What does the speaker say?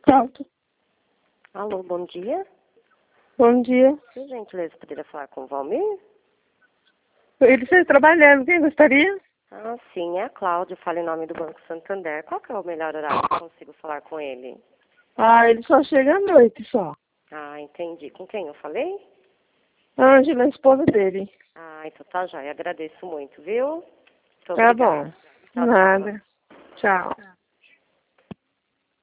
Pronto. Alô, bom dia. Bom dia. Por gentileza, poderia falar com o Valmir? Ele está trabalhando. Quem gostaria? Ah, sim, é a Cláudia, fala em nome do Banco Santander. Qual que é o melhor horário que eu consigo falar com ele? Ele só chega à noite só. Ah, entendi. Com quem eu falei? Ângela, a esposa dele. Ah, então tá já. Agradeço muito, viu? Muito Tá obrigada. bom. Tchau, tchau. Nada. Tchau.